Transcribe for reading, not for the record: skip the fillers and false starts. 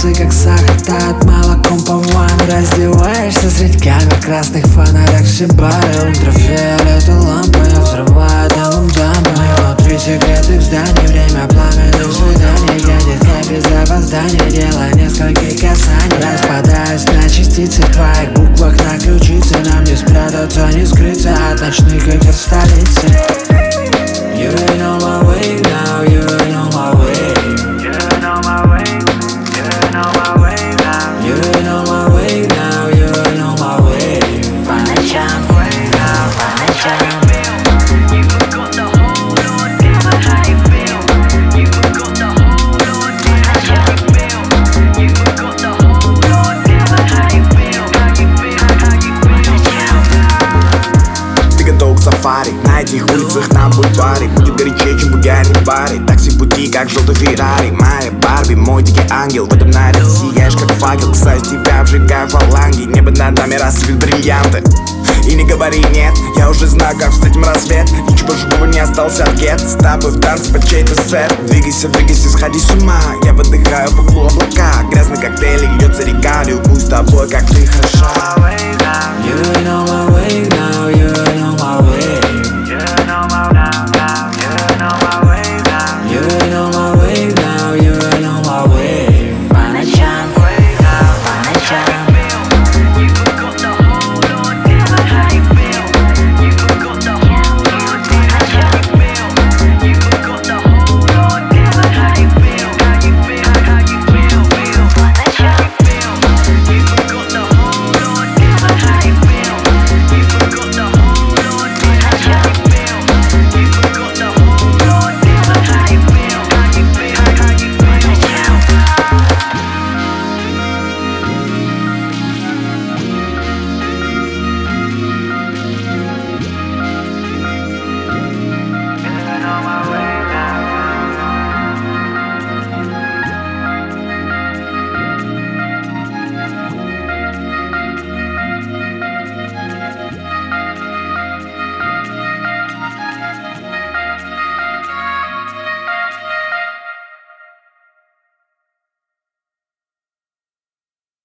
волосы как сахар тают молоком по ванне. Раздеваешься средь камер, красных фонарях, все бары. Ультрафиолет и лампы взрывают дымом дамбы. Внутри секреты в здании, время пламенных свиданий. Я детка без опоздания, делая несколько касаний. Распадаюсь на частицы в твоих буквах на ключице. Нам не спрятаться, не скрыться от ночных игр столицы. You ain't on my way now, you ain't on my way. You ain't on my way, you ain't on my way now. You ain't on my way now, you ain't on my way. По ночам, по ночам. You got the whole Lord, tell me how you feel. You got the whole Lord, tell me how you feel. You got the whole Lord, tell me how you feel. How you feel, how you feel. Ты готов к сафари, на этих улицах на бульваре. Будет горячее, чем бугани в баре. Такси пути, как желтый Феррари. Моя Барби, мой дикий ангел. В этом наряде сияешь, как факел. Касаюсь тебя, обжигаю фаланги. Небо над нами рассыпет бриллианты. И не говори нет, я уже знаю, как встретим рассвет. Ничего живого не остался от гет. С тобой в танце под чей-то сет. Двигайся, двигайся, сходи с ума. Я выдыхаю в углу облака. Грязный коктейль, льется река. Любуюсь тобой, как ты хороша. You ain't on my way now, you